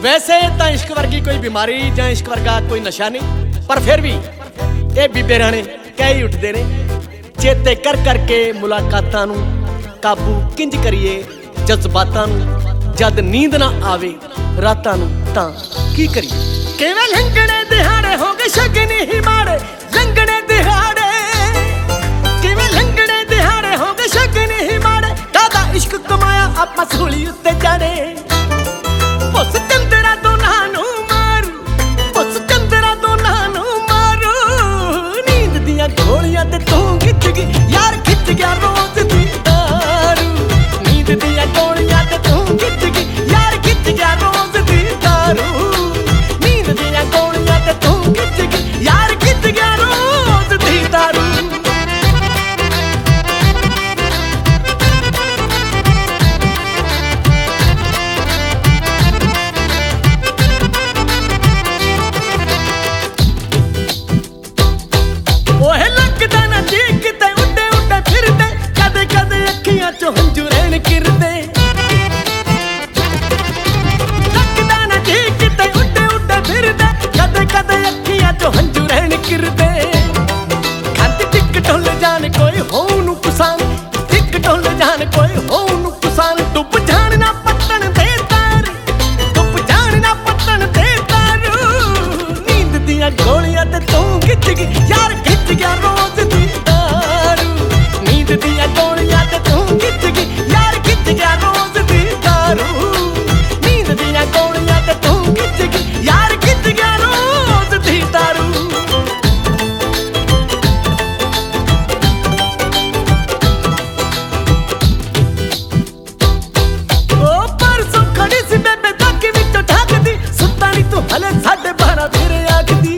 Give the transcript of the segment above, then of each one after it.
वैसे तो इश्क वर्गी कोई बीमारी या इश्क वर्गा कोई नशा नहीं, पर फिर भी ये बीबे राणे कह ही उठते ने चेते कर करके मुलाकातां नूं काबू किंज करिए जज्बातां नूं जद नींद ना आवे रातां नूं तां की करिए। किवें लंघणे दिहाड़े हो गए शगनी ही माड़े, लंघणे दिहाड़े किवें लंघणे दिहाड़े हो गए शगनी ही माड़े, दादा इश्क कमाया आपां सूली उत्ते चढ़े। उस चंदरा दोनां नूं मारू, उस चंदरा दोनां नूं मारू, नींद दियां गोलियां ते तूं खिच गई यार, खिच गया रोज दी दारू। नींद दियां गोलियां ते तूं खिच गई यार, खिच गया रोज दी दारू। नींद दियां गोलियां ते तूं खिच गई यार, खिच गया रोज दी दारू। ओहे लगदा ना जी किते उड्डे उड्डे फिरदे, कदे कदे अखियां चों हंझू रहण किरदे। लगदा ना जी किते उड्डे उड्डे फिरदे, कदे कदे अखियां चों हंझू रहण किरदे। खंड टिक ढुल जान कोई हो नूं कुसान, टिक ढुल जान कोई हो नूं कुसान, डुब जान ना पत्तन दे तार, डुब जान ना पत्तन दे तार। नींद दियां गोलियां ते तूं खिच गई यार, खिच गया रोज दी दारू। नींद दियां गोलियां ते तूं खिच गई यार, खिच गया रोज दी दारू। नींद दियां गोलियां ते तूं खिच गई यार, खिच गया रोज दी दारू। ओ परसों खड़ी सी बेबे ताकी विचों ढकदी, सुत्ता नी तू हले 12:30 फिर आखदी।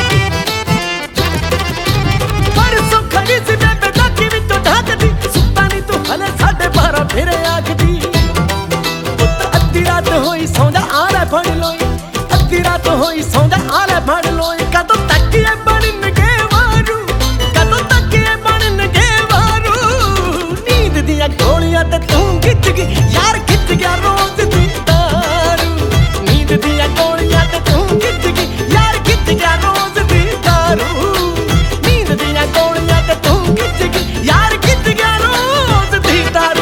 परसों खड़ी सी बेबे ताकी विचों ढकदी, सुत्ता नी तू हले 12:30 फिर आखदी। पुत्त अद्धी रात होई सौंदा आले फड़ लोई, अद्धी रात होई सौंदा आले फड़ लोई, कदों तकिए बननगे वारू, कदों तकिए बननगे वारू। नींद दियां गोलियां ते तूं खिच गई यार, खिच गया रोज दी दारू। नींद दियां गोलियां ते तूं खिच गई यार, खिच गया रोज दी दारू। नींद दियां गोलियां ते तूं खिच गई यार, खिच गया रोज दी दारू।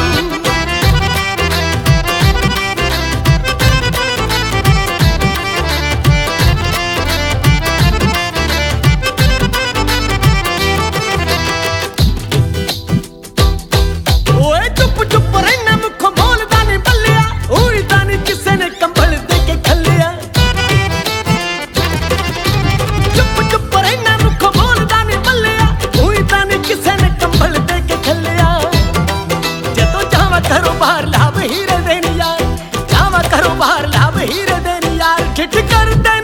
ओए चुप चुप रहना मुखों बोलदा नी बल्लिया, उड़दा नी किसे ने कंबल दे के खल्लिया। चुप चुप रहना मुखों बोलदा नी बल्लिया, उड़दा नी किसे ने कंबल दे के खल्लिया। जदों जावां घरों बाहर लाभ हीरे देनी यार, जावां घरों बाहर लाभ हीरे देनी यार, ठिठ कर दे